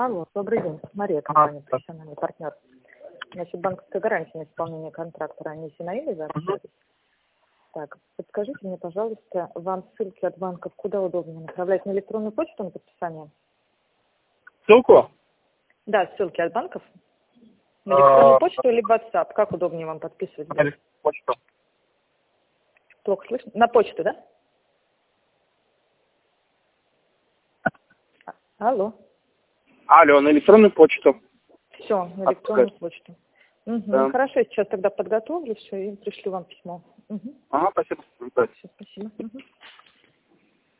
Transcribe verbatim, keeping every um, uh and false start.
Алло, добрый день. Мария, компания «Профессиональный партнер». Значит, банковская гарантия на исполнение контракта ранее Зинаиды заработали. Так, подскажите мне, пожалуйста, вам ссылки от банков куда удобнее направлять? На электронную почту на подписание? Ссылку? Да, ссылки от банков. На электронную почту или в WhatsApp? Как удобнее вам подписывать? На электронную почту. Плохо слышно? На почту, да? А, алло. Алло, на электронную почту. Все, на электронную Отпускать. почту. Угу. Да. Хорошо, я сейчас тогда подготовлю все и пришлю вам письмо. Угу. Ага, спасибо. Все, спасибо. Угу.